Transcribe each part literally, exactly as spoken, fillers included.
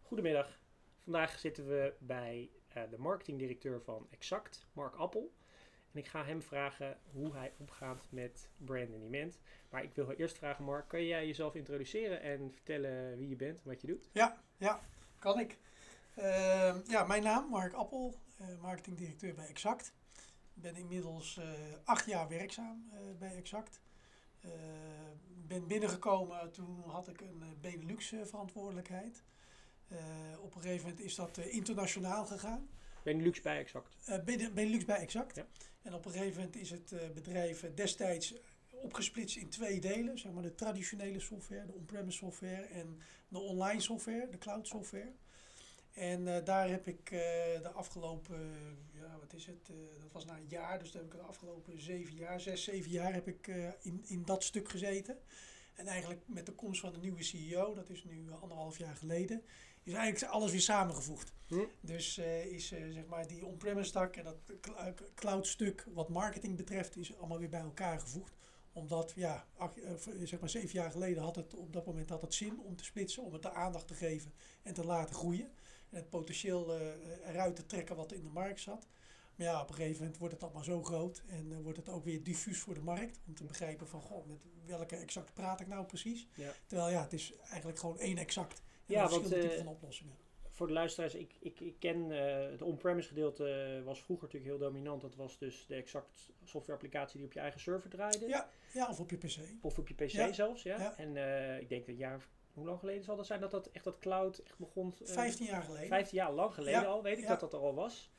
Goedemiddag. Vandaag zitten we bij uh, de marketingdirecteur van Exact, Mark Appel. En ik ga hem vragen hoe hij omgaat met brand en demand. Maar ik wil eerst vragen, Mark, kan jij jezelf introduceren en vertellen wie je bent en wat je doet? Ja, ja, kan ik. Uh, ja, mijn naam, Mark Appel, uh, marketingdirecteur bij Exact. Ik ben inmiddels uh, acht jaar werkzaam uh, bij Exact. Ik uh, ben binnengekomen, toen had ik een Benelux verantwoordelijkheid. Uh, op een gegeven moment is dat uh, internationaal gegaan. Benelux bij Exact? Uh, Benelux bij Exact. Ja. En op een gegeven moment is het uh, bedrijf uh, destijds opgesplitst in twee delen. Zeg maar de traditionele software, de on-premise software en de online software, de cloud software. En uh, daar heb ik uh, de afgelopen, uh, ja wat is het, uh, dat was na een jaar, dus daar heb ik de afgelopen zeven jaar, zes, zeven jaar heb ik uh, in, in dat stuk gezeten. En eigenlijk met de komst van de nieuwe C E O, dat is nu anderhalf jaar geleden, is eigenlijk alles weer samengevoegd. Hm? Dus uh, is uh, zeg maar die on-premise tak en dat cloud stuk wat marketing betreft is allemaal weer bij elkaar gevoegd. Omdat, ja, ach, uh, zeg maar zeven jaar geleden had het op dat moment had het zin om te splitsen, om het de aandacht te geven en te laten groeien. En het potentieel uh, eruit te trekken wat in de markt zat. Maar ja, op een gegeven moment wordt het allemaal zo groot en uh, wordt het ook weer diffuus voor de markt. Om te begrijpen van, goh, met welke Exact praat ik nou precies? Ja. Terwijl ja, het is eigenlijk gewoon één Exact. En ja, verschillende want, uh, typen van oplossingen. Voor de luisteraars, ik, ik, ik ken uh, het on-premise gedeelte was vroeger natuurlijk heel dominant. Dat was dus de Exact software applicatie die op je eigen server draaide. Ja, ja of op je P C. Of op je P C ja. zelfs, ja. ja. En uh, ik denk dat jaar... Hoe lang geleden zal dat zijn dat dat echt dat cloud echt begon? Uh, vijftien jaar geleden. vijftien jaar lang geleden ja, al, weet ik ja. dat dat er al was.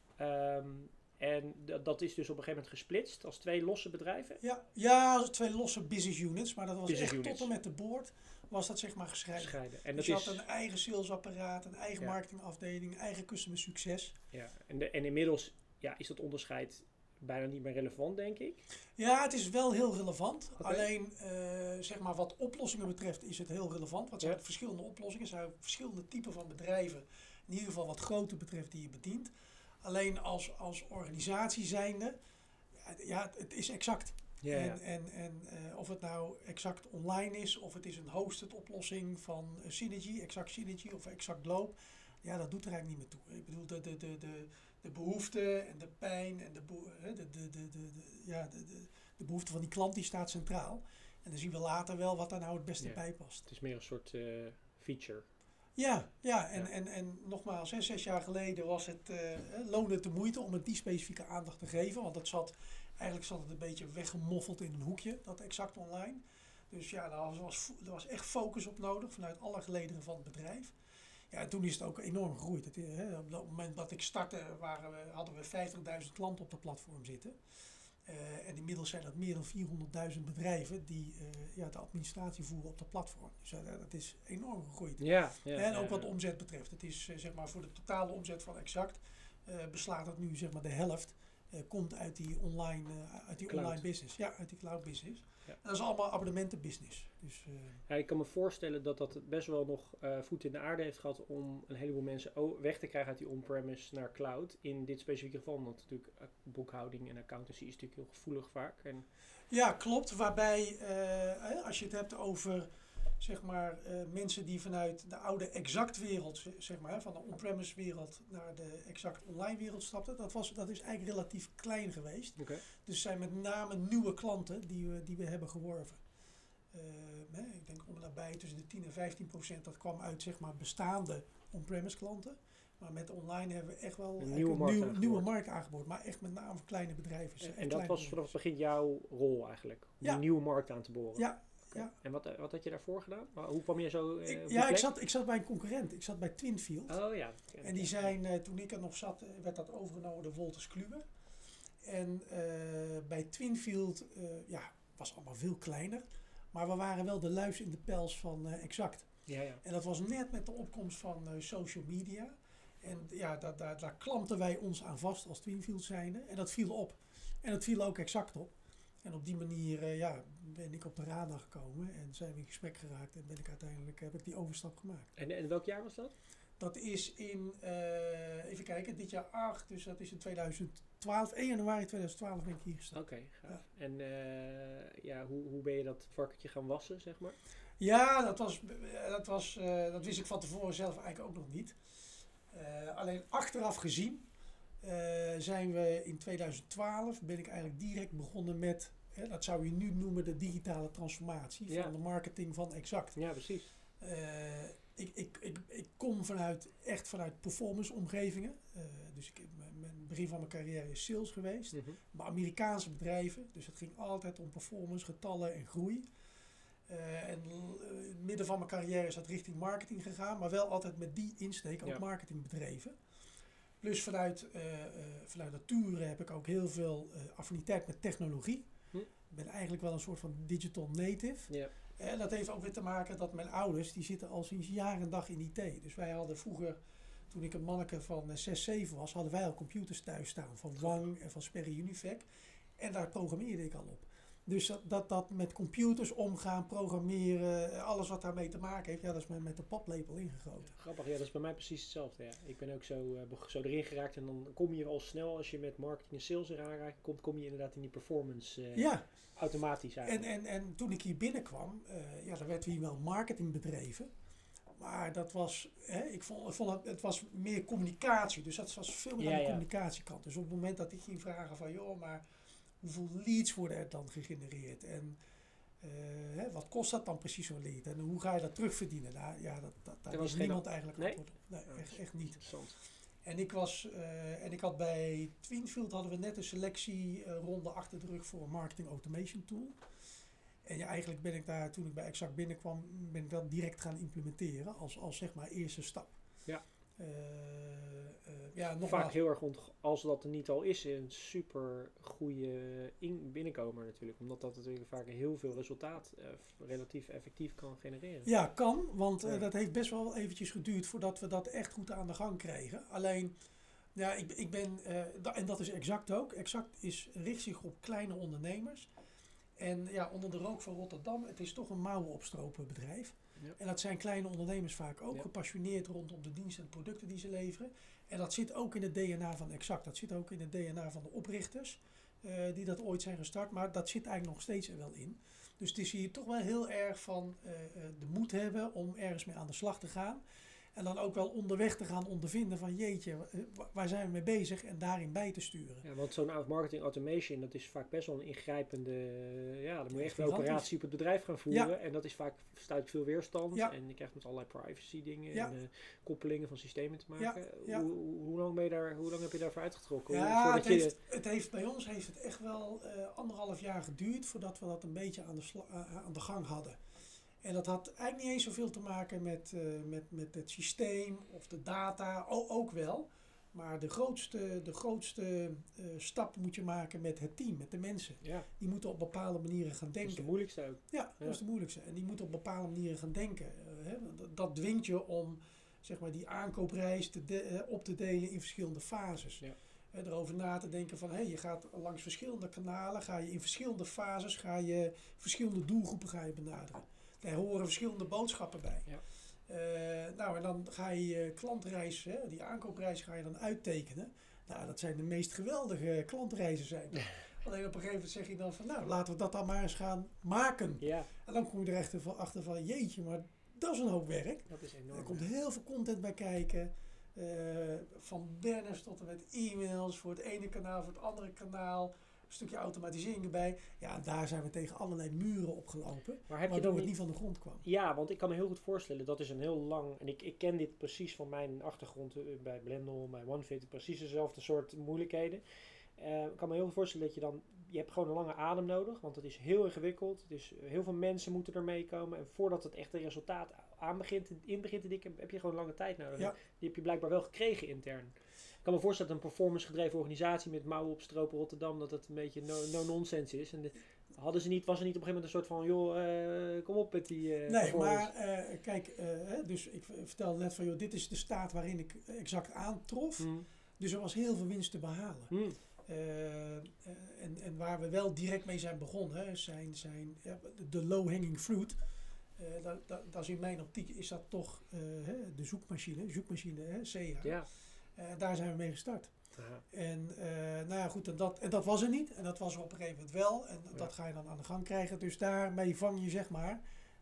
Um, en d- dat is dus op een gegeven moment gesplitst als twee losse bedrijven? Ja, ja twee losse business units, maar dat was business echt units. tot en met de board was dat zeg maar gescheiden. gescheiden. En dus dat je is... had een eigen salesapparaat, een eigen ja. marketingafdeling, eigen customer succes. Ja, en, de, en inmiddels ja, is dat onderscheid bijna niet meer relevant, denk ik. Ja, het is wel heel relevant. Okay. Alleen, uh, zeg maar wat oplossingen betreft is het heel relevant. Want het zijn ja. verschillende oplossingen. Er zijn verschillende typen van bedrijven. In ieder geval wat grootte betreft die je bedient. Alleen als, als organisatie zijnde, ja, het is Exact. Ja, ja. En, en, en uh, of het nou Exact online is, of het is een hosted oplossing van uh, Synergy, Exact Synergy of Exact Globe. Ja, dat doet er eigenlijk niet meer toe. Ik bedoel, de, de, de, de, de behoefte en de pijn en de, beho- de, de, de, de, de, ja, de, de, de behoefte van die klant die staat centraal. En dan zien we later wel wat daar nou het beste ja. bij past. Het is meer een soort uh, feature. Ja, ja, en, ja. En, en nogmaals, hè, zes jaar geleden was het, uh, loonde het de moeite om het die specifieke aandacht te geven. Want het zat, eigenlijk zat het een beetje weggemoffeld in een hoekje, dat Exact online. Dus ja, daar was, er was echt focus op nodig vanuit alle gelederen van het bedrijf. Ja, en toen is het ook enorm gegroeid. Het, hè, op het moment dat ik startte waren we, hadden we vijftigduizend klanten op de platform zitten. Uh, en inmiddels zijn dat meer dan vierhonderdduizend bedrijven die uh, ja, de administratie voeren op de platform. Dus uh, dat is enorm gegroeid. Ja, ja, en ook ja, wat de ja. omzet betreft. Het is uh, zeg maar voor de totale omzet van Exact uh, beslaat dat nu zeg maar de helft. Uh, komt uit die online, uh, uit die online business. Ja, uit die cloud business. Ja. En dat is allemaal abonnementenbusiness. Dus, uh, ja, ik kan me voorstellen dat dat best wel nog uh, voet in de aarde heeft gehad om een heleboel mensen weg te krijgen uit die on-premise naar cloud. In dit specifieke geval, want natuurlijk uh, boekhouding en accountancy is natuurlijk heel gevoelig vaak. En ja, klopt. Waarbij uh, als je het hebt over zeg maar uh, mensen die vanuit de oude Exact wereld, zeg maar, van de on-premise wereld naar de Exact online wereld stapten, dat, was, dat is eigenlijk relatief klein geweest. Okay. Dus zijn met name nieuwe klanten die we, die we hebben geworven. Uh, nee, ik denk om en nabij tussen de tien en vijftien procent, dat kwam uit zeg maar bestaande on-premise klanten. Maar met online hebben we echt wel een nieuwe, een markt nieuw, nieuwe markt aangeboord. Maar echt met name voor kleine bedrijven. En, en dat was vanaf het begin jouw rol eigenlijk? Om ja. een nieuwe markt aan te boren? Ja. Okay. Ja. En wat, wat had je daarvoor gedaan? Hoe kwam je zo uh, ik, Ja, ik zat, ik zat bij een concurrent. Ik zat bij Twinfield. Oh ja. En die zijn, uh, toen ik er nog zat, werd dat overgenomen door Wolters Kluwer. En uh, bij Twinfield, uh, ja, was allemaal veel kleiner. Maar we waren wel de luis in de pels van uh, Exact. Ja, ja. En dat was net met de opkomst van uh, social media. En ja, daar, daar, daar klampten wij ons aan vast als Twinfield zijnde. En dat viel op. En dat viel ook Exact op. En op die manier uh, ja, ben ik op de radar gekomen en zijn we in gesprek geraakt. En ben ik uiteindelijk, heb ik die overstap gemaakt. En, en welk jaar was dat? Dat is in, uh, even kijken, dit jaar acht. Dus dat is in tweeduizend twaalf, één januari tweeduizend twaalf ben ik hier gestapt. Oké, okay, gaaf. Ja. En uh, ja, hoe, hoe ben je dat varkentje gaan wassen, zeg maar? Ja, dat, was, dat, was, uh, dat wist ik van tevoren zelf eigenlijk ook nog niet. Uh, alleen achteraf gezien uh, zijn we in tweeduizend twaalf, ben ik eigenlijk direct begonnen met, hè, dat zou je nu noemen de digitale transformatie ja. van de marketing van Exact. Ja, precies. Uh, ik, ik, ik, ik kom vanuit, echt vanuit performance omgevingen. Uh, dus ik, mijn begin van mijn carrière is sales geweest. Mm-hmm. Maar Amerikaanse bedrijven, dus het ging altijd om performance, getallen en groei. Uh, en uh, in het midden van mijn carrière is dat richting marketing gegaan, maar wel altijd met die insteek ook ja. marketing bedreven. Plus vanuit, uh, uh, vanuit nature heb ik ook heel veel uh, affiniteit met technologie. Hm. Ik ben eigenlijk wel een soort van digital native. Ja. En dat heeft ook weer te maken dat mijn ouders, die zitten al sinds jaar en dag in I T. Dus wij hadden vroeger, toen ik een manneke van uh, zes, zeven was, hadden wij al computers thuis staan. Van Wang en van Sperry Unifec. En daar programmeerde ik al op. Dus dat, dat, dat met computers omgaan, programmeren, alles wat daarmee te maken heeft, ja, dat is met, met de paplepel ingegoten. Ja, grappig, ja, dat is bij mij precies hetzelfde. Ja. Ik ben ook zo, uh, zo erin geraakt en dan kom je al snel, als je met marketing en sales in aanraking komt, kom je inderdaad in die performance uh, ja. automatisch eigenlijk. En, en, en toen ik hier binnenkwam, uh, ja, dan werd hier wel marketing bedreven. Maar dat was, hè, ik vond, ik vond het, het was meer communicatie, dus dat was veel meer ja, aan de ja. communicatiekant. Dus op het moment dat ik ging vragen van, joh, maar hoeveel leads worden er dan gegenereerd? En uh, hè, wat kost dat dan precies zo'n lead? En hoe ga je dat terugverdienen? Nou, ja, dat, dat, daar was niemand eigenlijk nee? antwoord op. Nee, oh, echt, echt niet. En ik was, uh, en ik had bij Twinfield hadden we net een selectieronde uh, achter de rug voor een marketing automation tool. En ja, eigenlijk ben ik daar, toen ik bij Exact binnenkwam, ben ik dat direct gaan implementeren als, als zeg maar eerste stap. Ja. Uh, uh, ja, nogmaals. Vaak heel erg, ont- als dat er niet al is, een super goede in- binnenkomer natuurlijk. Omdat dat natuurlijk vaak heel veel resultaat uh, relatief effectief kan genereren. Ja, kan. Want uh, ja. dat heeft best wel eventjes geduurd voordat we dat echt goed aan de gang kregen. Alleen, ja, ik, ik ben, uh, da- en dat is Exact ook. Exact is, richt zich op kleine ondernemers. En ja, onder de rook van Rotterdam, het is toch een mouwen opstropen bedrijf. Ja. En dat zijn kleine ondernemers vaak ook, ja. gepassioneerd rondom de diensten en producten die ze leveren. En dat zit ook in het D N A van Exact. Dat zit ook in het D N A van de oprichters, uh, die dat ooit zijn gestart. Maar dat zit eigenlijk nog steeds er wel in. Dus het is hier toch wel heel erg van uh, uh, de moed hebben om ergens mee aan de slag te gaan. En dan ook wel onderweg te gaan ondervinden van jeetje, waar zijn we mee bezig en daarin bij te sturen. Ja, want zo'n marketing automation, dat is vaak best wel een ingrijpende, ja, dan moet je echt een operatie op het bedrijf gaan voeren. Ja. En dat is vaak, stuit veel weerstand ja. en je krijgt met allerlei privacy dingen ja. en uh, koppelingen van systemen te maken. Ja. Ja. Hoe, hoe, lang ben je daar, hoe lang heb je daarvoor uitgetrokken? Ja, hoe, het, heeft, je... het heeft, bij ons heeft het echt wel uh, anderhalf jaar geduurd voordat we dat een beetje aan de, sla, uh, aan de gang hadden. En dat had eigenlijk niet eens zoveel te maken met, uh, met, met het systeem of de data, o- ook wel. Maar de grootste, de grootste uh, stap moet je maken met het team, met de mensen. Ja. Die moeten op bepaalde manieren gaan denken. Dat is de moeilijkste ook. Ja, dat ja. is de moeilijkste. En die moeten op bepaalde manieren gaan denken. Uh, hè. Dat, dat dwingt je om zeg maar, die aankoopreis te de, uh, op te delen in verschillende fases. Ja. Uh, erover na te denken van, hey, je gaat langs verschillende kanalen, ga je in verschillende fases, ga je verschillende doelgroepen ga je benaderen. Daar horen verschillende boodschappen bij. Ja. Uh, nou, en dan ga je je klantreis, hè, die aankoopreis ga je dan uittekenen. Nou, dat zijn de meest geweldige klantreizen zijn. Alleen op een gegeven moment zeg je dan van, nou, laten we dat dan maar eens gaan maken. Ja. En dan kom je er echt achter van, jeetje, maar dat is een hoop werk. Dat is enorm. Er komt heel veel content bij kijken. Uh, van banners tot en met e-mails voor het ene kanaal, voor het andere kanaal. Een stukje automatisering erbij. Ja, daar zijn we tegen allerlei muren opgelopen. Maar heb je waardoor het niet van de grond kwam. Ja, want ik kan me heel goed voorstellen, dat is een heel lang... En ik, ik ken dit precies van mijn achtergrond uh, bij Blendle, bij OneFit. Precies dezelfde soort moeilijkheden. Uh, ik kan me heel goed voorstellen dat je dan... Je hebt gewoon een lange adem nodig, want het is heel ingewikkeld. Het is, uh, heel veel mensen moeten er meekomen. En voordat het echte resultaat aan begint, in begint te dikken, heb je gewoon lange tijd nodig. Ja. Die heb je blijkbaar wel gekregen intern. Ik kan me voorstellen dat een performance gedreven organisatie met mouwen op stropen Rotterdam, dat het een beetje no-nonsense no is. En de, hadden ze niet, was er niet op een gegeven moment een soort van, joh, uh, kom op met die uh, Nee, maar uh, kijk, uh, hè, dus ik vertelde net van, joh, dit is de staat waarin ik Exact aantrof. Mm. Dus er was heel veel winst te behalen. Mm. Uh, uh, en, en waar we wel direct mee zijn begonnen, hè, zijn, zijn ja, de low-hanging fruit. Uh, dat, dat, dat is in mijn optiek is dat toch uh, hè, de zoekmachine, zoekmachine, hè, C H. Ja. Uh, daar zijn we mee gestart. Aha. En uh, nou ja, goed, en dat, en dat was er niet. En dat was er op een gegeven moment wel. En ja. dat ga je dan aan de gang krijgen. Dus daarmee vang je zeg maar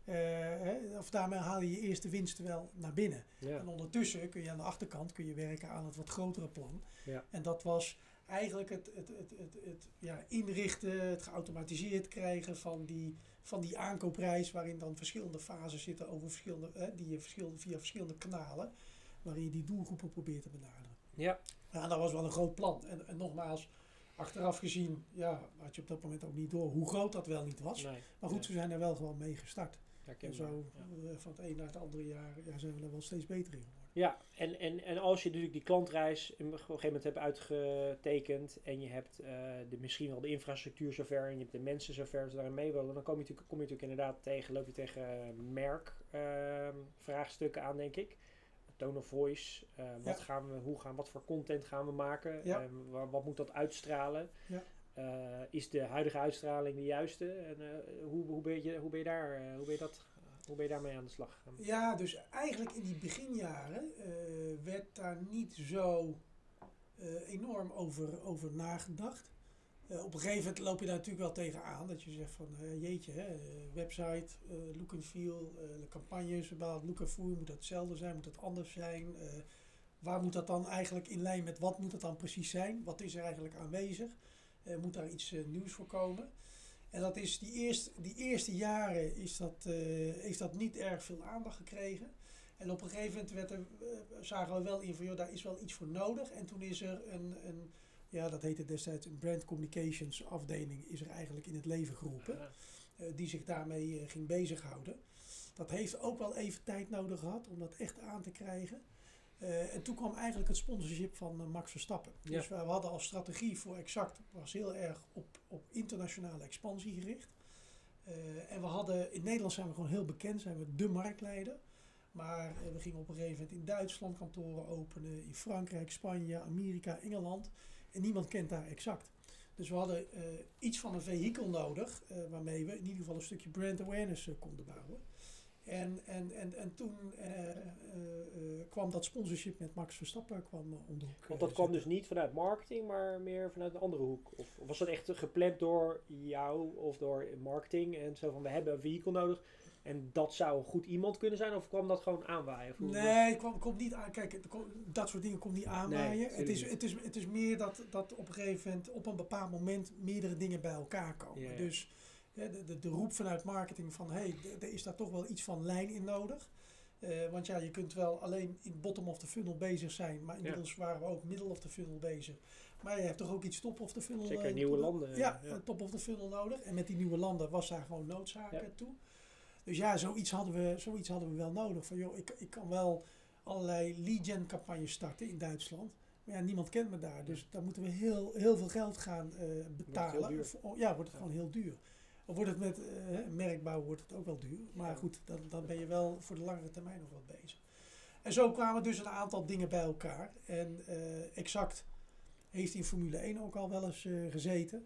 Uh, hè, of daarmee haal je je eerste winst wel naar binnen. Ja. En ondertussen kun je aan de achterkant kun je werken aan het wat grotere plan. Ja. En dat was eigenlijk het, het, het, het, het ja, inrichten, het geautomatiseerd krijgen van die, van die aankoopreis, waarin dan verschillende fases zitten over verschillende, hè, die je verschillende, via verschillende kanalen, waarin je die doelgroepen probeert te benaderen. Ja. Ja, dat was wel een groot plan. En, en nogmaals, achteraf gezien, ja, had je op dat moment ook niet door hoe groot dat wel niet was. Nee. Maar goed, Ja. we zijn er wel gewoon mee gestart. En Herkenbaar, zo ja. uh, van het een naar het andere jaar ja, zijn we er wel steeds beter in geworden. Ja, en, en, en als je natuurlijk die klantreis op een gegeven moment hebt uitgetekend en je hebt uh, de, misschien wel de infrastructuur zover en je hebt de mensen zover ze daarin mee willen, dan kom je, natuurlijk, kom je natuurlijk inderdaad tegen, loop je tegen uh, merk uh, vraagstukken aan, denk ik. Tone of voice, uh, wat Ja. gaan we, hoe gaan, wat voor content gaan we maken, Ja. um, wat, wat moet dat uitstralen? Ja. Uh, is de huidige uitstraling de juiste? En uh, hoe, hoe, ben je, hoe, ben je daar, uh, hoe ben je dat Hoe ben je daarmee aan de slag gegaan? Ja, dus eigenlijk in die beginjaren uh, werd daar niet zo uh, enorm over, over nagedacht. Uh, op een gegeven moment loop je daar natuurlijk wel tegenaan. Dat je zegt van uh, jeetje, hè, website, uh, look and feel, uh, de campagnes, bepaald look and feel, moet dat hetzelfde zijn, moet dat anders zijn? Uh, waar moet dat dan eigenlijk in lijn met wat moet dat dan precies zijn? Wat is er eigenlijk aanwezig? Uh, moet daar iets uh, nieuws voor komen? En dat is die eerste, die eerste jaren is dat, uh, heeft dat niet erg veel aandacht gekregen. En op een gegeven moment werd er, uh, zagen we wel in van, joh, daar is wel iets voor nodig. En toen is er een, een ja, dat heette destijds een brand communications afdeling, is er eigenlijk in het leven geroepen. Uh, die zich daarmee uh, ging bezighouden. Dat heeft ook wel even tijd nodig gehad om dat echt aan te krijgen. Uh, en toen kwam eigenlijk het sponsorship van uh, Max Verstappen. Ja. Dus we, we hadden als strategie voor Exact, was heel erg op, op internationale expansie gericht. Uh, en we hadden, in Nederland zijn we gewoon heel bekend, zijn we de marktleider. Maar uh, we gingen op een gegeven moment in Duitsland kantoren openen, in Frankrijk, Spanje, Amerika, Engeland. En niemand kent daar Exact. Dus we hadden uh, iets van een vehikel nodig, uh, waarmee we in ieder geval een stukje brand awareness uh, konden bouwen. En, en, en, en toen uh, uh, uh, kwam dat sponsorship met Max Verstappen kwam, uh, om de hoek. Want dat uh, kwam dus zitten. niet vanuit marketing, maar meer vanuit een andere hoek. Of was dat echt gepland door jou of door marketing en zo van we hebben een vehikel nodig en dat zou een goed iemand kunnen zijn? Of kwam dat gewoon aanwaaien? Of hoe- Nee, het kwam, komt niet aan. Kijk, het kom- dat soort dingen komt niet aanwaaien. Nee, het, is, tuurlijk het, is, het is meer dat, dat op een gegeven moment, op een bepaald moment, meerdere dingen bij elkaar komen. Ja, ja. Dus ja, de, de, de roep vanuit marketing van, hé, hey, d- er is daar toch wel iets van lijn in nodig. Uh, want ja, je kunt wel alleen in bottom of the funnel bezig zijn, maar inmiddels waren we ook middle of the funnel bezig. Maar je hebt toch ook iets top of the funnel. Zeker uh, nieuwe top- landen. Ja, ja. top of the funnel nodig. En met die nieuwe landen was daar gewoon noodzaak Ja. uh, toe. Dus ja, zoiets hadden we, zoiets hadden we wel nodig. Van joh, ik, ik kan wel allerlei lead gen campagnes starten in Duitsland. Maar ja, niemand kent me daar. Dus daar moeten we heel, heel veel geld gaan uh, betalen. duur. Voor- ja, wordt het Ja. gewoon heel duur. Of wordt het met uh, merkbouw wordt het ook wel duur. Maar Ja. goed, dan, dan ben je wel voor de langere termijn nog wat bezig. En zo kwamen dus een aantal dingen bij elkaar. En uh, Exact heeft in Formule één ook al wel eens uh, gezeten.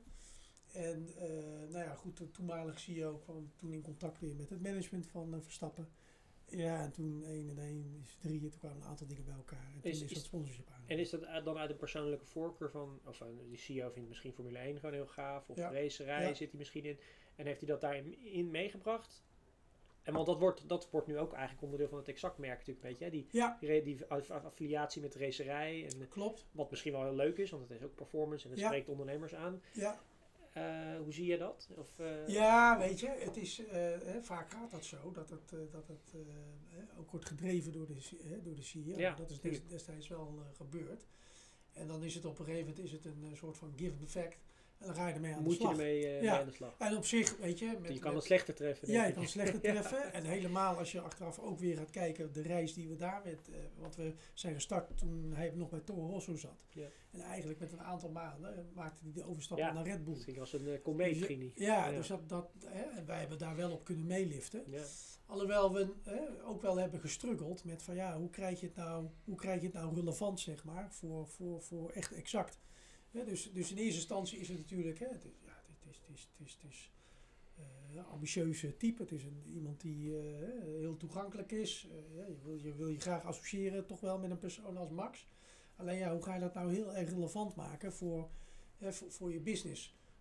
En uh, nou ja, goed, de toenmalige C E O kwam toen in contact weer met het management van uh, Verstappen. Ja, en toen één en één is drie, toen kwamen een aantal dingen bij elkaar. En toen Is- is, is- dat sponsorship aan. En is dat uit- dan uit een persoonlijke voorkeur van, of uh, die C E O vindt misschien Formule één gewoon heel gaaf, of Ja. racerij Ja. zit hij misschien in, en heeft hij dat daarin in meegebracht? En want dat wordt, dat wordt nu ook eigenlijk onderdeel van het Exact merk natuurlijk een beetje, hè? Die, Ja, die, re- die aff- affiliatie met racerij, en klopt. wat misschien wel heel leuk is, want het is ook performance en het Ja. spreekt ondernemers aan. Ja. Uh, hoe zie je dat? Of, uh, Ja, weet je, het is, uh, hè, vaak gaat dat zo, dat het, uh, dat het uh, hè, ook wordt gedreven door de, hè, door de C E O. Ja, dat is des, tuurlijk. destijds wel uh, gebeurd. En dan is het op een gegeven moment is het een uh, soort van given effect. En dan ga je ermee aan moet de slag. je ermee uh, Ja. mee aan de slag? En op zich, weet je... Met, je kan met, het slechter treffen. denk Ja, je ik. kan het slechter treffen. En helemaal als je achteraf ook weer gaat kijken, de reis die we daar met... Uh, want we zijn gestart toen hij nog bij Toro Rosso zat. Ja. En eigenlijk met een aantal maanden maakte hij de overstap Ja, naar Red Bull. Misschien als een uh, komeet Dus je- ging die. Ja, Ja. dus dat, dat, hè, en wij hebben daar wel op kunnen meeliften. Ja. Alhoewel we hè, ook wel hebben gestruggeld met van ja, hoe krijg je het nou, hoe krijg je het nou relevant, zeg maar, voor, voor, voor echt Exact. Hè, dus, dus in eerste instantie is het natuurlijk, hè, het is, ja, het is, het is, het is, het is uh, een ambitieuze type. Het is een, iemand die uh, heel toegankelijk is. Uh, ja, je, wil, je wil je graag associëren toch wel met een persoon als Max. Alleen ja, hoe ga je dat nou heel erg relevant maken voor, hè, voor, voor je business?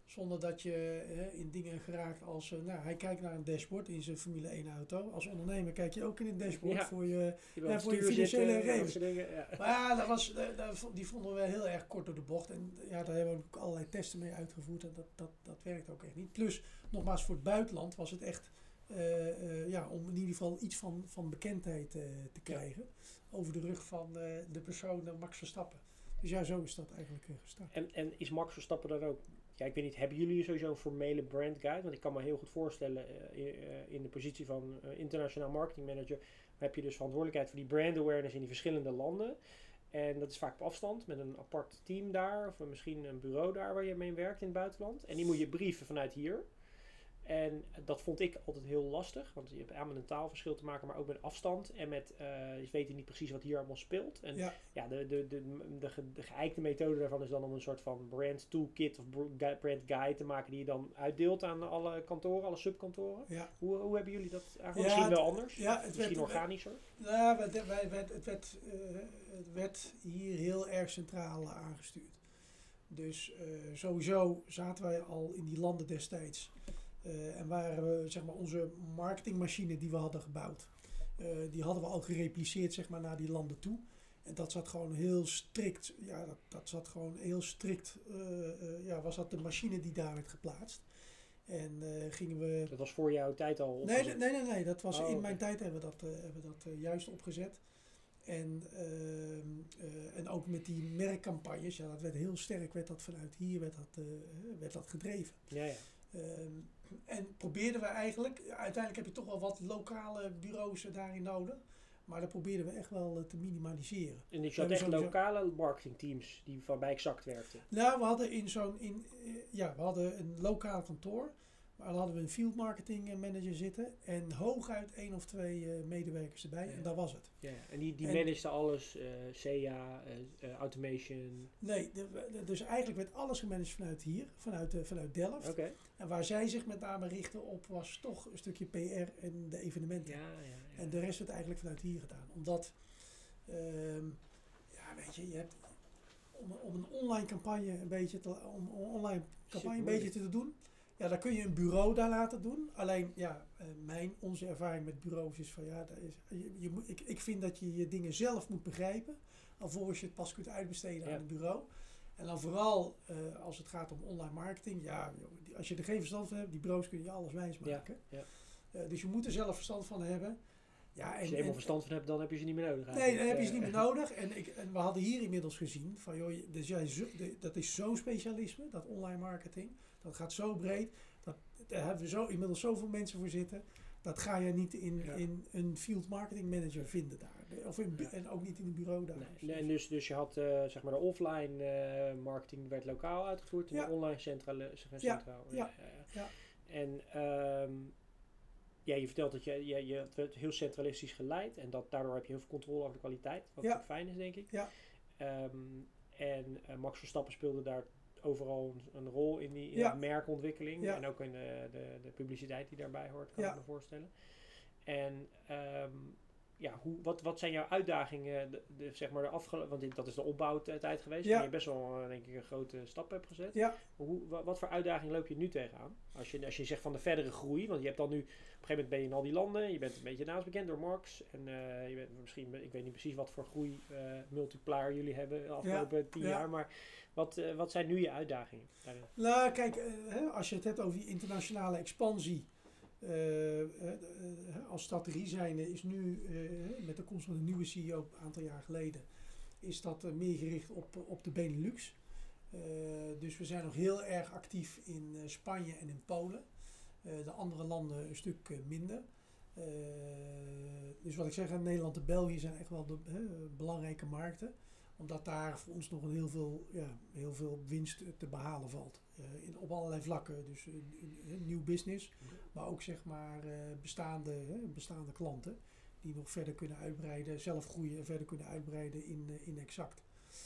Zonder dat je uh, in dingen geraakt als, uh, nou, hij kijkt naar een dashboard in zijn Formule één auto. Als ondernemer kijk je ook in een dashboard Ja. voor je, Je ja, voor je financiële regels. Ja. Maar ja, dat was, uh, dat, die vonden we heel erg kort door de bocht. En ja, daar hebben we ook allerlei testen mee uitgevoerd. En dat, dat, dat werkt ook echt niet. Plus, nogmaals, voor het buitenland was het echt, uh, uh, ja, om in ieder geval iets van, van bekendheid uh, te krijgen. Ja. Over de rug van uh, de persoon uh, Max Verstappen. Dus ja, zo is dat eigenlijk uh, gestart. En, en is Max Verstappen dan ook... Ja, ik weet niet, hebben jullie sowieso een formele brand guide? Want ik kan me heel goed voorstellen, uh, uh, in de positie van uh, internationaal marketing manager heb je dus verantwoordelijkheid voor die brand awareness in die verschillende landen. En dat is vaak op afstand met een apart team daar, of misschien een bureau daar waar je mee werkt in het buitenland. En die moet je brieven vanuit hier. En dat vond ik altijd heel lastig, want je hebt aan met een taalverschil te maken, maar ook met afstand. En met, uh, je weet niet precies wat hier allemaal speelt. En ja, ja de, de, de, de, ge, de geëikte methode daarvan is dan om een soort van brand toolkit of brand guide te maken die je dan uitdeelt aan alle kantoren, alle subkantoren. Ja. Hoe, hoe hebben jullie dat eigenlijk? Ja, misschien wel anders? Ja, het misschien werd, organischer? Ja, wij, wij, wij, het, werd, uh, het werd hier heel erg centraal aangestuurd. Dus uh, sowieso zaten wij al in die landen destijds. Uh, en waren we, zeg maar, onze marketingmachine die we hadden gebouwd, uh, die hadden we al gerepliceerd, zeg maar, naar die landen toe. En dat zat gewoon heel strikt, ja, dat, dat zat gewoon heel strikt, uh, uh, ja, was dat de machine die daar werd geplaatst. En uh, gingen we... Dat was voor jouw tijd al opgezet? Nee, nee, nee, nee, dat was oh, in okay. mijn tijd hebben we dat, uh, hebben we dat uh, juist opgezet. En, uh, uh, en ook met die merkcampagnes, ja, dat werd heel sterk, werd dat vanuit hier, werd dat, uh, werd dat gedreven. Ja, ja. Um, en probeerden we eigenlijk, uiteindelijk heb je toch wel wat lokale bureaus daarin nodig, maar dat probeerden we echt wel uh, te minimaliseren. En dus je had echt sowieso lokale marketingteams die van bij Exact werkten? Nou, we hadden in zo'n, in, uh, ja, we hadden een lokaal kantoor, maar dan hadden we een field marketing manager zitten en hooguit één of twee uh, medewerkers erbij, ja. En dat was het. Ja, en die, die manageden alles, uh, C A, uh, uh, automation? Nee, de, de, dus eigenlijk werd alles gemanaged vanuit hier, vanuit, uh, vanuit Delft. Okay. En waar zij zich met name richten op was toch een stukje P R en de evenementen. Ja, ja, ja. En de rest werd eigenlijk vanuit hier gedaan. Omdat, um, ja weet je, je hebt om, om een online campagne een beetje te, om, om online campagne een beetje te doen, ja, dan kun je een bureau daar laten doen. Alleen, ja, uh, mijn, onze ervaring met bureaus is van, ja, dat is, je, je moet, ik, ik vind dat je je dingen zelf moet begrijpen, alvorens je het pas kunt uitbesteden ja. aan een bureau. En dan vooral uh, als het gaat om online marketing, ja, joh, als je er geen verstand van hebt, die bureaus kun je alles wijs maken. Ja, ja. Uh, dus je moet er zelf verstand van hebben. Ja, en, als je er eenmaal verstand van hebt, dan heb je ze niet meer nodig. Eigenlijk. Nee, dan heb je ze niet meer nodig. En, ik, en we hadden hier inmiddels gezien, van, joh, dus jij, zo, de, dat is zo'n specialisme, dat online marketing. Dat gaat zo breed. Dat, daar hebben we zo, inmiddels zoveel mensen voor zitten. Dat ga je niet in, ja. in een field marketing manager vinden daar. Of in, ja. En ook niet in een bureau daar. Nee, nee, en dus, dus je had uh, zeg maar de offline uh, marketing werd lokaal uitgevoerd. En ja. de online centrale, centraal. Ja. Ja. Ja. Ja. En um, ja, je vertelt dat je, je, je het werd heel centralistisch geleid. En dat, daardoor heb je heel veel controle over de kwaliteit. Wat ja. fijn is, denk ik. Ja. Um, en uh, Max Verstappen speelde daar overal een, een rol in die in ja. de merkontwikkeling. Ja. En ook in de, de, de publiciteit die daarbij hoort, kan ja. ik me voorstellen. En um, ja, hoe, wat, wat zijn jouw uitdagingen, de, de, zeg maar de afgelopen, want dit, dat is de opbouwtijd geweest, ja. en je best wel, denk ik, een grote stap hebt gezet. Ja. Hoe, wat, wat voor uitdaging loop je nu tegenaan? Als je, als je zegt van de verdere groei, want je hebt dan nu, op een gegeven moment ben je in al die landen, je bent een beetje naamsbekend door Max, en uh, je bent misschien, ik weet niet precies wat voor groei uh, multiplier jullie hebben de afgelopen ja. tien ja. jaar, maar wat, uh, wat zijn nu je uitdagingen daarin? Nou, kijk, uh, als je het hebt over die internationale expansie, Uh, uh, uh, als strategie zijnde is nu, uh, met de komst van de nieuwe C E O een aantal jaar geleden, is dat uh, meer gericht op, op de Benelux. Uh, dus we zijn nog heel erg actief in uh, Spanje en in Polen. Uh, de andere landen een stuk uh, minder. Uh, dus wat ik zeg, Nederland en België zijn echt wel de uh, belangrijke markten. Omdat daar voor ons nog een heel veel, ja, heel veel winst te behalen valt. Uh, in, op allerlei vlakken. Dus uh, nieuw business. Maar ook zeg maar uh, bestaande, uh, bestaande klanten. Die nog verder kunnen uitbreiden. Zelf groeien en verder kunnen uitbreiden in, uh, in Exact.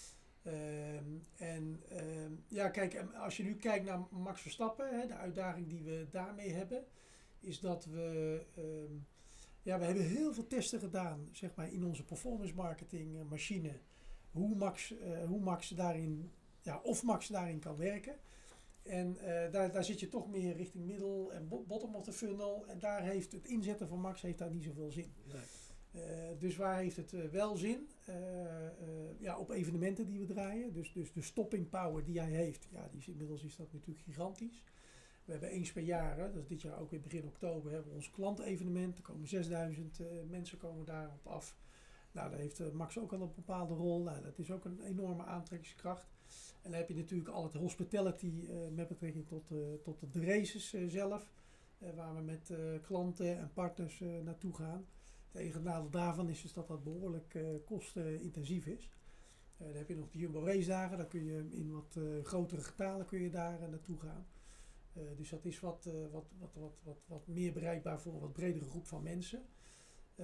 Um, en um, ja, kijk, als je nu kijkt naar Max Verstappen. Hè, de uitdaging die we daarmee hebben. Is dat we... Um, ja, we hebben heel veel testen gedaan. Zeg maar in onze performance marketing uh, machine. Hoe Max, uh, hoe Max daarin, ja, of Max daarin kan werken. En uh, daar, daar zit je toch meer richting middel en bottom of the funnel. En daar heeft het inzetten van Max heeft daar niet zoveel zin. Nee. Uh, dus waar heeft het uh, wel zin? Uh, uh, ja, op evenementen die we draaien. Dus, dus de stopping power die hij heeft, ja, die is, inmiddels is dat natuurlijk gigantisch. We hebben eens per jaar, hè, dat is dit jaar ook weer begin oktober, hebben we ons klantevenement. Er komen zesduizend uh, mensen komen daarop af. Nou, daar heeft uh, Max ook al een bepaalde rol. Nou, dat is ook een enorme aantrekkingskracht. En dan heb je natuurlijk al het hospitality uh, met betrekking tot, uh, tot de races uh, zelf. Uh, waar we met uh, klanten en partners uh, naartoe gaan. Het enige nadeel daarvan is dus dat dat behoorlijk uh, kostenintensief is. Uh, dan heb je nog de Jumbo race dagen. Dan kun je in wat uh, grotere getalen kun je daar uh, naartoe gaan. Uh, dus dat is wat, uh, wat, wat, wat, wat, wat meer bereikbaar voor een wat bredere groep van mensen. Uh,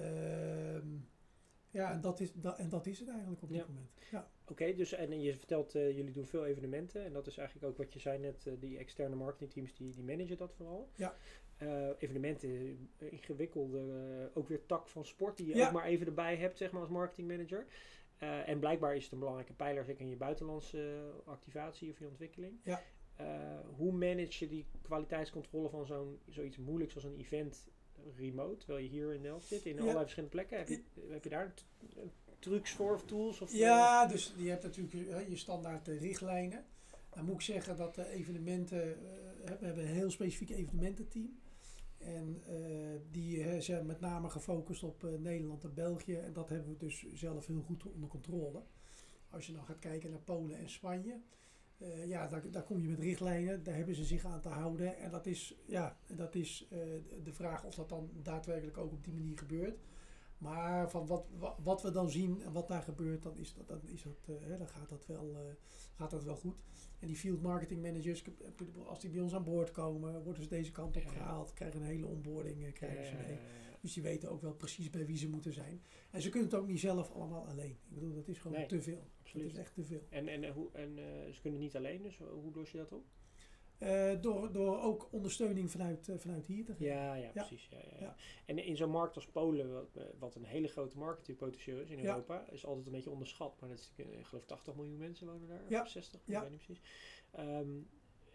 ja, en dat, is, da, en dat is het eigenlijk op dit ja. moment. Ja. Oké, okay, dus en je vertelt, uh, jullie doen veel evenementen. En dat is eigenlijk ook wat je zei net, uh, die externe marketingteams die, die managen dat vooral. Ja. Uh, evenementen, ingewikkelde, uh, ook weer tak van sport die je ja. ook maar even erbij hebt, zeg maar, als marketingmanager. Uh, en blijkbaar is het een belangrijke pijler, zeker in je buitenlandse uh, activatie of je ontwikkeling. Ja. Uh, hoe manage je die kwaliteitscontrole van zo'n zoiets moeilijks als een event remote, terwijl je hier in Delft zit, in ja. allerlei verschillende plekken? Heb je, heb je daar t- trucs voor of tools? Of, ja, uh, dus je hebt natuurlijk uh, je standaard uh, richtlijnen. Dan moet ik zeggen dat de evenementen, uh, we hebben een heel specifiek evenemententeam. En uh, die uh, zijn met name gefocust op uh, Nederland en België. En dat hebben we dus zelf heel goed onder controle. Als je dan gaat kijken naar Polen en Spanje. Uh, ja, daar, daar kom je met richtlijnen. Daar hebben ze zich aan te houden. En dat is, ja, dat is uh, de vraag of dat dan daadwerkelijk ook op die manier gebeurt. Maar van wat, wat, wat we dan zien en wat daar gebeurt, dan, is dat, dan, is dat, uh, hè, dan gaat, dat wel, uh, gaat dat wel goed. En die field marketing managers, als die bij ons aan boord komen, worden ze deze kant op gehaald, krijgen een hele onboarding, uh, krijgen ze mee. Dus die weten ook wel precies bij wie ze moeten zijn. En ze kunnen het ook niet zelf allemaal alleen. Ik bedoel, dat is gewoon nee, te veel. Absoluut. Dat is echt te veel. En, en, hoe, en uh, ze kunnen niet alleen, dus hoe los je dat op? Uh, door, door ook ondersteuning vanuit, uh, vanuit hier te geven. Ja, ja, precies. Ja, ja, ja. Ja. En in zo'n markt als Polen, wat, wat een hele grote marketingpotentieel is in Europa, ja. is altijd een beetje onderschat. Maar dat is, ik geloof tachtig miljoen mensen wonen daar, ja. of zestig, ja. ik weet niet precies. Um,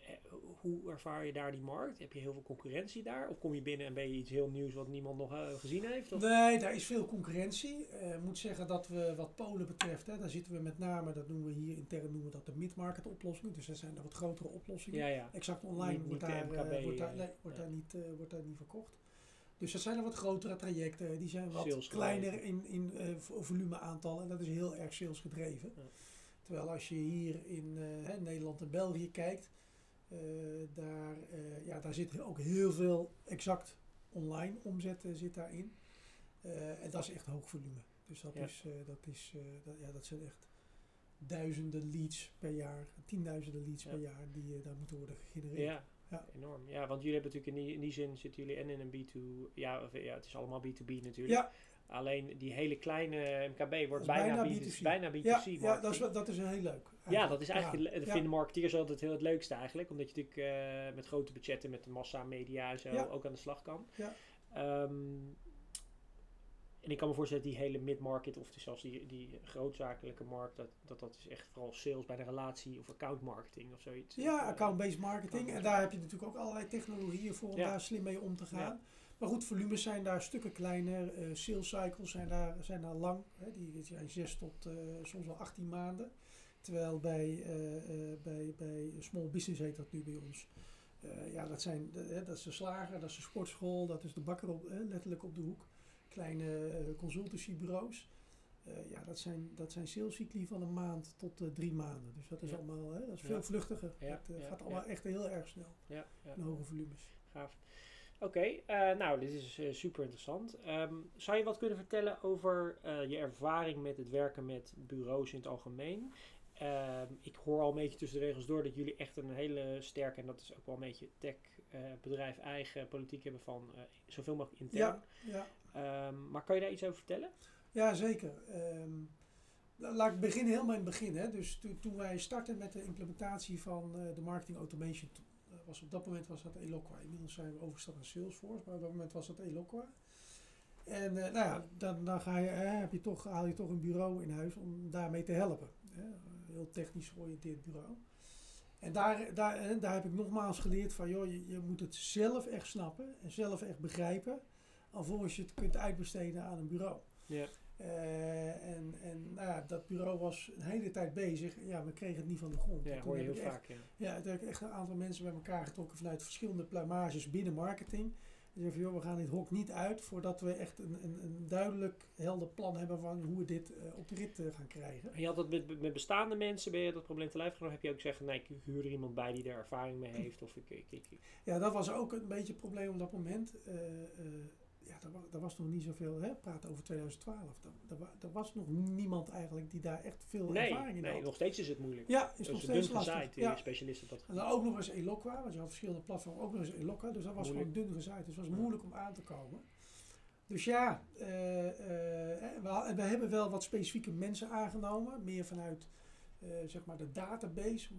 hoe ervaar je daar die markt? Heb je heel veel concurrentie daar? Of kom je binnen en ben je iets heel nieuws wat niemand nog uh, gezien heeft? Of? Nee, daar is veel concurrentie. Ik uh, moet zeggen dat we wat Polen betreft, hè, daar zitten we met name, dat noemen we hier intern noemen we dat de mid-market oplossingen. Dus dat zijn er wat grotere oplossingen. Ja, ja. Exact online niet, wordt, niet daar, M K B, uh, wordt, daar, nee, wordt, ja. daar niet, uh, wordt daar niet verkocht. Dus dat zijn er wat grotere trajecten. Die zijn wat sales kleiner gedreven. in, in uh, volume aantal. En dat is heel erg sales gedreven. Ja. Terwijl als je hier in uh, hè, Nederland en België kijkt. Uh, daar, uh, ja, daar zit ook heel veel exact online omzet uh, zit daarin. Uh, en dat is echt hoog volume. Dus dat, ja. is, uh, dat, is, uh, dat, ja, dat zijn echt duizenden leads per jaar. Tienduizenden leads ja. per jaar die uh, daar moeten worden gegenereerd. Ja. Ja, enorm. Ja, want jullie hebben natuurlijk in die, in die zin zitten jullie en in een B twee... Ja, of, ja, het is allemaal B twee B natuurlijk. Ja. Alleen die hele kleine M K B wordt bijna, bijna, B twee C. bijna B twee C. Ja, ja dat, is, dat is heel leuk. Eigenlijk. Ja, dat is eigenlijk... Ja. Dat ja. vinden marketeers altijd heel het leukste eigenlijk. Omdat je natuurlijk uh, met grote budgetten, met de massa, media en zo ja. ook aan de slag kan. Ja. Um, en ik kan me voorstellen dat die hele mid-market of zelfs die, die grootzakelijke markt, dat, dat dat is echt vooral sales bij de relatie of account marketing of zoiets. Ja, of, uh, account-based marketing. En daar heb je natuurlijk ook allerlei technologieën voor om ja. daar slim mee om te gaan. Ja. Maar goed, volumes zijn daar stukken kleiner. Uh, sales cycles zijn daar, zijn daar lang. Hè. Die zijn zes tot uh, soms wel achttien maanden. Terwijl bij, uh, uh, bij, bij small business heet dat nu bij ons. Uh, ja, dat, zijn, uh, dat is de slager, dat is de sportschool, dat is de bakker op, uh, letterlijk op de hoek. Kleine uh, consultancybureaus. Uh, ja, dat zijn, dat zijn salescycli van een maand tot uh, drie maanden. Dus dat is ja. allemaal, hè, dat is veel ja. vluchtiger. Het ja, uh, ja, gaat allemaal ja. echt heel erg snel. Ja, ja. In hoge volumes. Gaaf. Oké, okay, uh, nou, dit is uh, super interessant. Um, zou je wat kunnen vertellen over uh, je ervaring met het werken met bureaus in het algemeen? Uh, ik hoor al een beetje tussen de regels door dat jullie echt een hele sterke, en dat is ook wel een beetje tech uh, bedrijf eigen politiek hebben van uh, zoveel mogelijk intern. Ja, ja. Um, maar kan je daar iets over vertellen? Ja, zeker. Um, laat ik beginnen helemaal in het begin. Hè. Dus to, toen wij startten met de implementatie van uh, de marketing automation tool. Was op dat moment was dat Eloqua. Inmiddels zijn we overgestapt naar Salesforce, maar op dat moment was dat Eloqua. En uh, nou ja, dan, dan ga je, eh, heb je toch, haal je toch een bureau in huis om daarmee te helpen. Hè. Heel technisch georiënteerd bureau. En daar, daar, en daar heb ik nogmaals geleerd van, joh, je, je moet het zelf echt snappen en zelf echt begrijpen, alvorens je het kunt uitbesteden aan een bureau. Ja. Uh, en en nou ja, dat bureau was een hele tijd bezig. Ja, we kregen het niet van de grond. Ja, hoor je heel echt, vaak. Ja, ja toen heb ik echt een aantal mensen bij elkaar getrokken vanuit verschillende pluimages binnen marketing. Die zeiden van, joh, we gaan dit hok niet uit voordat we echt een, een, een duidelijk, helder plan hebben van hoe we dit uh, op de rit uh, gaan krijgen. En je had dat met, met bestaande mensen, ben je dat probleem te lijf genomen? Heb je ook gezegd, nee, ik huur er iemand bij die er ervaring mee heeft? Of ik, ik, ik, ik. Ja, dat was ook een beetje het probleem op dat moment. Uh, uh, Ja, daar was, daar was nog niet zoveel, hè? Praten over twintig twaalf. Er was nog niemand eigenlijk die daar echt veel nee, ervaring in nee, had. Nee, nog steeds is het moeilijk. Ja, is nog steeds lastig. Gezaaid, ja. Specialisten dat en dan ook nog eens Eloqua, want je had verschillende platformen, ook nog eens Eloqua. Dus dat was moeilijk. Gewoon dun gezaaid. Dus het was moeilijk om aan te komen. Dus ja, uh, uh, we, we hebben wel wat specifieke mensen aangenomen. Meer vanuit, uh, zeg maar, de database,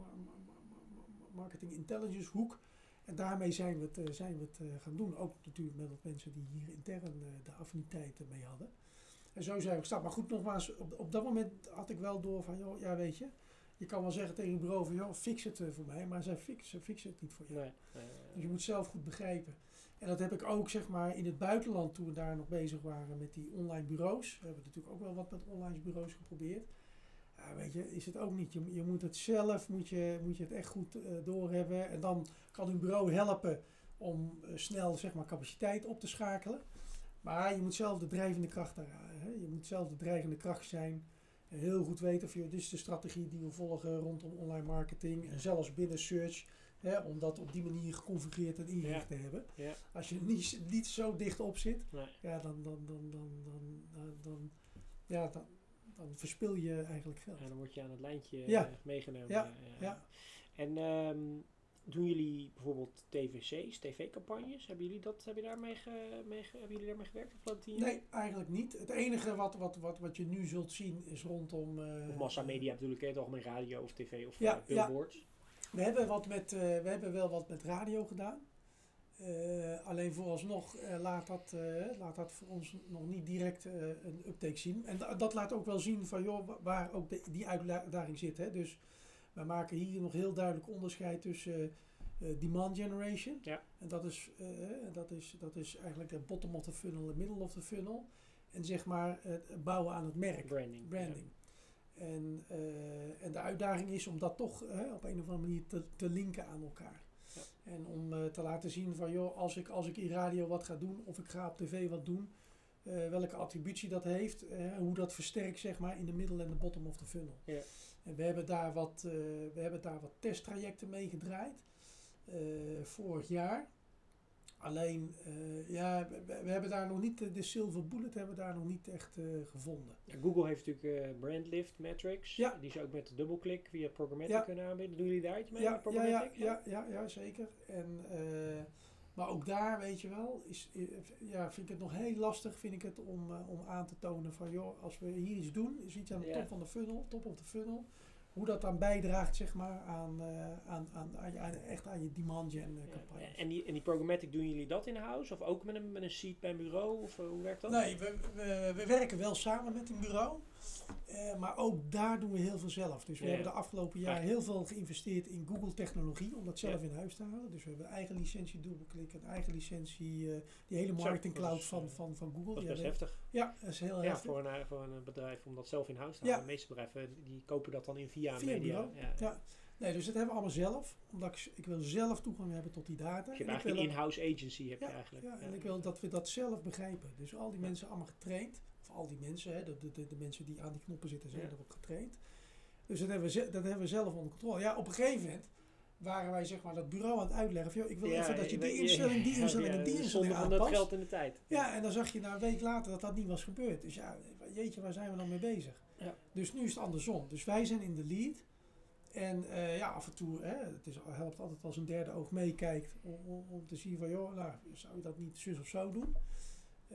marketing intelligence hoek. En daarmee zijn we het, uh, zijn we het uh, gaan doen. Ook natuurlijk met wat mensen die hier intern uh, de affiniteiten mee hadden. En zo zijn we gestart. Maar goed, nogmaals, op, op dat moment had ik wel door van, joh, ja weet je, je kan wel zeggen tegen een bureau van, joh, fix het uh, voor mij, maar zij fixen, fixen het niet voor jou. Nee, nee, nee. Dus je moet zelf goed begrijpen. En dat heb ik ook, zeg maar, in het buitenland, toen we daar nog bezig waren met die online bureaus. We hebben natuurlijk ook wel wat met online bureaus geprobeerd. Ja, weet je, is het ook niet. Je, je moet het zelf, moet je, moet je het echt goed uh, doorhebben. En dan kan een bureau helpen om uh, snel, zeg maar, capaciteit op te schakelen. Maar je moet zelf de drijvende kracht daar, hè? Je moet zelf de drijvende kracht zijn. En heel goed weten of je, dit is de strategie die we volgen rondom online marketing. En zelfs binnen search. Hè, om dat op die manier geconfigureerd en ingericht ja. te hebben. Ja. Als je niet, niet zo dicht op zit, nee. ja, dan, dan, dan, dan, dan, dan, dan, ja, dan, dan verspil je eigenlijk geld. Ja, dan word je aan het lijntje ja. uh, meegenomen. Ja. Uh, ja. En um, doen jullie bijvoorbeeld T V C's, tv-campagnes? Hebben jullie dat, heb je daarmee, ge, mee, hebben jullie daarmee gewerkt? Of nee, eigenlijk niet. Het enige wat, wat, wat, wat je nu zult zien is rondom... Uh, of massamedia bedoel ik, het algemeen radio of tv of ja, uh, billboards. Ja. We hebben, wat met, uh, we hebben wel wat met radio gedaan. Uh, alleen vooralsnog uh, laat, dat, uh, laat dat voor ons nog niet direct uh, een uptake zien. En d- dat laat ook wel zien van joh, waar ook de, die uitdaging zit. Hè. Dus we maken hier nog heel duidelijk onderscheid tussen uh, uh, demand generation. Ja. En dat is, uh, dat, is, dat is eigenlijk de bottom of the funnel, de middle of the funnel. En zeg maar het bouwen aan het merk. Branding. Branding. Ja. En, uh, en de uitdaging is om dat toch uh, op een of andere manier te, te linken aan elkaar. Ja. En om uh, te laten zien van joh, als ik, als ik in radio wat ga doen of ik ga op tv wat doen, uh, welke attributie dat heeft, uh, hoe dat versterkt zeg maar in de middle en de bottom of the funnel. Ja. En we hebben daar wat, uh, we hebben daar wat testtrajecten mee gedraaid uh, vorig jaar. Alleen, uh, ja, we, we hebben daar nog niet, de, de silver bullet hebben we daar nog niet echt uh, gevonden. Ja, Google heeft natuurlijk uh, Brandlift Metrics, ja. die ze ook met dubbelklik via Programmatic ja. kunnen aanbieden. Doen jullie daar iets mee ja, met Programmatic? Ja, ja, ja, ja, ja zeker. En, uh, maar ook daar, weet je wel, is, ja, vind ik het nog heel lastig vind ik het om, uh, om aan te tonen van, joh, als we hier iets doen, is iets aan de ja. top van de funnel, top of de funnel. Hoe dat dan bijdraagt, zeg maar, aan, uh, aan, aan, aan, aan, echt aan je demand gen uh, campagne. Ja, en, die, en die programmatic, doen jullie dat in-house? Of ook met een, met een seat bij een bureau? Of uh, hoe werkt dat? Nee, we, we, we werken wel samen met een bureau. Uh, maar ook daar doen we heel veel zelf. Dus we ja. hebben de afgelopen jaren heel veel geïnvesteerd in Google technologie. Om dat zelf ja. in huis te halen. Dus we hebben een eigen licentie dubbelklik. Een eigen licentie. Uh, die hele marketing cloud is, van, van, van Google. Dat is best ja, heftig. Ja, dat is heel ja, heftig. Voor een, voor een bedrijf om dat zelf in huis te halen. Ja. De meeste bedrijven die kopen dat dan in via, via media. Bureau. Ja. ja. Nee, dus dat hebben we allemaal zelf. Omdat ik, ik wil zelf toegang hebben tot die data. Dus je hebt eigenlijk een in-house agency heb ja, je eigenlijk. Ja, en ja. ik wil dat we dat zelf begrijpen. Dus al die ja. mensen allemaal getraind. Of al die mensen, hè, de, de, de, de mensen die aan die knoppen zitten, zijn ja. erop getraind. Dus dat hebben, we, dat hebben we zelf onder controle. Ja, op een gegeven moment waren wij zeg maar dat bureau aan het uitleggen. Van, joh, ik wil ja, even dat je die instelling, die instelling en ja, die instelling aanpast. Dat geld in de tijd. Ja, en dan zag je na een week later dat dat niet was gebeurd. Dus ja, jeetje, waar zijn we dan mee bezig? Ja. Dus nu is het andersom. Dus wij zijn in de lead. En uh, ja, af en toe, hè, het is, helpt altijd als een derde oog meekijkt om, om, om te zien van, joh, nou, zou je dat niet zus of zo doen? Uh,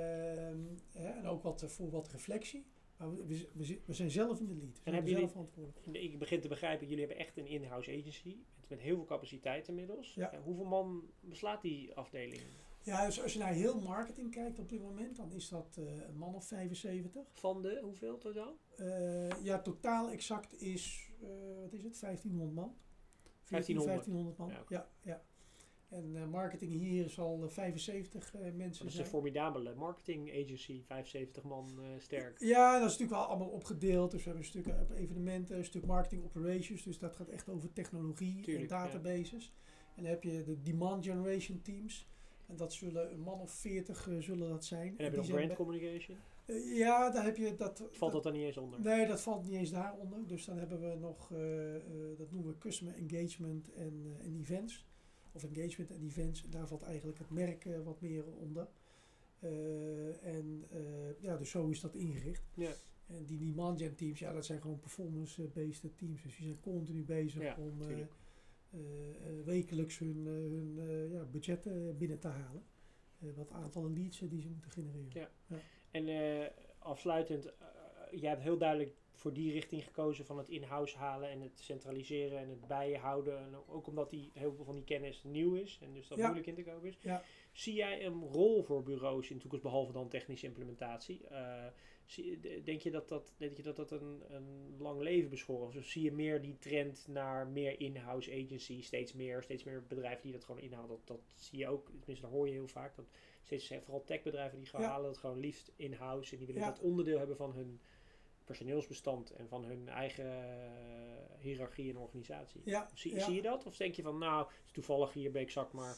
hè, en ook wat, voor wat reflectie. Maar we, we, we zijn zelf in de lead. We en hebben jullie, ik begin te begrijpen, jullie hebben echt een in-house agency met, met heel veel capaciteit inmiddels. Ja. Ja, hoeveel man beslaat die afdeling? Ja, dus als je naar heel marketing kijkt op dit moment, dan is dat uh, een man of vijfenzeventig. Van de hoeveel totaal? Uh, ja, totaal exact is, uh, wat is het, vijftienhonderd man. vijftienhonderd. vijftienhonderd man, Ja, ja. ja. En uh, marketing hier zal uh, vijfenzeventig uh, mensen zijn. Dat is een formidabele marketing agency, vijfenzeventig man uh, sterk. Ja, dat is natuurlijk wel allemaal opgedeeld. Dus we hebben een stuk op evenementen, een stuk marketing operations. Dus dat gaat echt over technologie Tuurlijk, en databases. Ja. En dan heb je de demand generation teams. En dat zullen een man of veertig uh, zullen dat zijn. En heb je nog brand communication? Uh, ja, daar heb je dat... Valt dat, dat dan niet eens onder? Nee, dat valt niet eens daaronder. Dus dan hebben we nog, uh, uh, dat noemen we customer engagement en, uh, en events. Of engagement en events. Daar valt eigenlijk het merk uh, wat meer onder. Uh, en uh, ja, dus zo is dat ingericht. Ja. En die demand gen teams, ja, dat zijn gewoon performance-based teams. Dus die zijn continu bezig ja, om uh, uh, uh, wekelijks hun, uh, hun uh, ja, budgetten binnen te halen. Uh, wat aantallen leads uh, die ze moeten genereren. Ja. Ja. En uh, afsluitend, uh, jij hebt heel duidelijk voor die richting gekozen van het in-house halen en het centraliseren en het bijhouden. En ook omdat die, heel veel van die kennis nieuw is en dus dat ja. moeilijk in te kopen is. Ja. Zie jij een rol voor bureaus in de toekomst, behalve dan technische implementatie? Uh, zie, denk je dat dat, denk je dat, dat een, een lang leven beschoren is? Of zie je meer die trend naar meer in-house agency, steeds meer, steeds meer bedrijven die dat gewoon inhouden? Dat, dat zie je ook, tenminste dat hoor je heel vaak. Dat steeds vooral techbedrijven die gaan ja. halen dat gewoon liefst in-house en die willen ja. dat onderdeel hebben van hun personeelsbestand en van hun eigen uh, hiërarchie en organisatie. Ja, zie, ja. zie je dat? Of denk je van, nou, het is toevallig hier bij Exact, maar...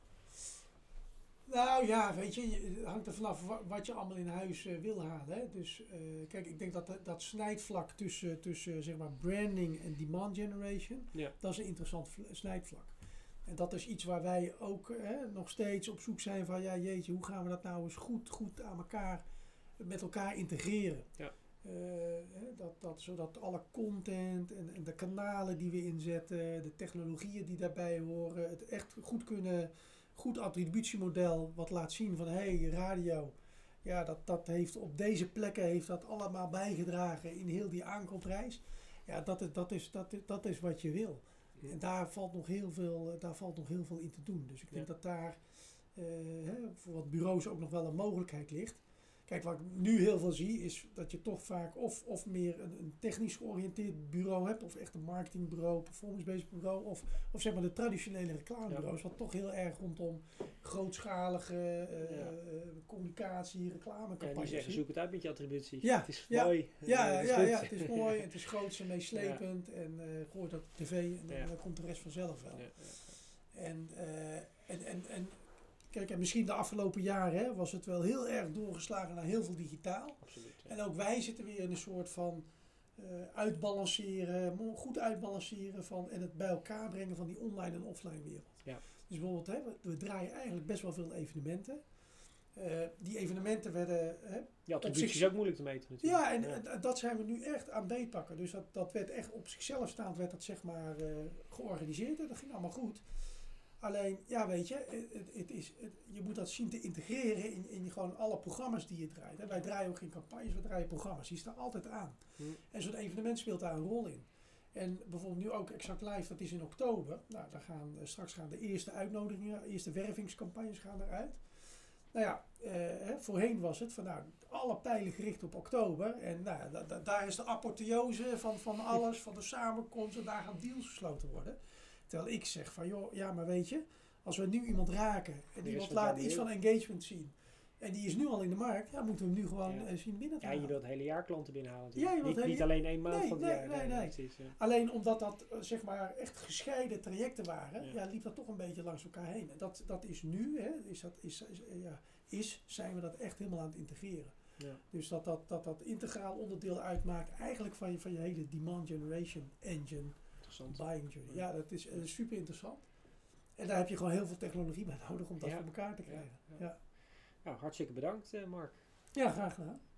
Nou ja, weet je, het hangt er vanaf wat je allemaal in huis uh, wil halen. Hè? Dus uh, kijk, ik denk dat dat, dat snijdvlak tussen, tussen zeg maar branding en demand generation, ja. dat is een interessant snijdvlak. En dat is iets waar wij ook hè, nog steeds op zoek zijn van, ja jeetje, hoe gaan we dat nou eens goed, goed aan elkaar, met elkaar integreren. Ja. Uh, dat, dat, zodat alle content en, en de kanalen die we inzetten, de technologieën die daarbij horen, het echt goed kunnen, goed attributiemodel wat laat zien van hé, hey, radio, ja, dat, dat heeft op deze plekken heeft dat allemaal bijgedragen in heel die aankoopreis. Ja, dat is, dat is, dat is, dat is wat je wil. En daar valt nog heel veel, daar valt nog heel veel in te doen. Dus ik denk ja. dat daar uh, hè, voor wat bureaus ook nog wel een mogelijkheid ligt. Kijk, wat ik nu heel veel zie, is dat je toch vaak of, of meer een, een technisch georiënteerd bureau hebt, of echt een marketingbureau, performance-based bureau, of, of zeg maar de traditionele reclamebureaus, ja. wat toch heel erg rondom grootschalige uh, ja. uh, communicatie, reclamecampagnes. Ja, die zeggen, zoek het uit met je attributies. Ja, het is ja, mooi. Ja, ja, ja, ja, het is mooi, het is groots en meeslepend ja. en uh, gooi dat op tv en dan, ja. dan komt de rest vanzelf wel. Ja, ja, ja. En, uh, en, en, en kijk, en misschien de afgelopen jaren hè, was het wel heel erg doorgeslagen naar heel veel digitaal. Absoluut, ja. En ook wij zitten weer in een soort van uh, uitbalanceren, goed uitbalanceren van en het bij elkaar brengen van die online en offline wereld. Ja. Dus bijvoorbeeld, hè, we, we draaien eigenlijk best wel veel evenementen. Uh, die evenementen werden... Hè, ja, attributie is ook moeilijk te meten natuurlijk. Ja, en ja. dat zijn we nu echt aan beetpakken. Dus dat, dat werd echt op zichzelf staand, werd dat zeg maar uh, georganiseerd en dat ging allemaal goed. Alleen, ja weet je, het, het is, het, je moet dat zien te integreren in, in gewoon alle programma's die je draait. Hè. Wij draaien ook geen campagnes, we draaien programma's. Die staan altijd aan. Hmm. En zo'n evenement speelt daar een rol in. En bijvoorbeeld nu ook Exact Live, dat is in oktober. Nou, daar gaan, uh, straks gaan de eerste uitnodigingen, eerste wervingscampagnes gaan eruit. Nou ja, uh, hè, voorheen was het van nou, alle pijlen gericht op oktober. En nou, da, da, daar is de apotheose van, van alles, van de samenkomst. En daar gaan deals gesloten worden. Terwijl ik zeg van, joh, ja, maar weet je, als we nu iemand raken en iemand laat iets van engagement zien en die is nu al in de markt, ja, moeten we hem nu gewoon ja. uh, zien binnen te ja, halen. je wilt het hele jaar klanten binnenhalen. Ja, je wilt niet, hele... niet alleen één maand nee, van het nee, jaar. Nee, nee, nee. Precies, ja. Alleen omdat dat, uh, zeg maar, echt gescheiden trajecten waren, ja. Ja, liep dat toch een beetje langs elkaar heen. En dat, dat is nu, hè, is, dat, is, is, uh, ja, is, zijn we dat echt helemaal aan het integreren. Ja. Dus dat dat, dat dat integraal onderdeel uitmaakt eigenlijk van je, van je hele demand generation engine, buying journey. Ja, dat is uh, super interessant. En daar heb je gewoon heel veel technologie bij nodig om dat ja. voor elkaar te krijgen. Ja, ja. Ja. Nou, hartstikke bedankt, uh, Mark. Ja, graag gedaan.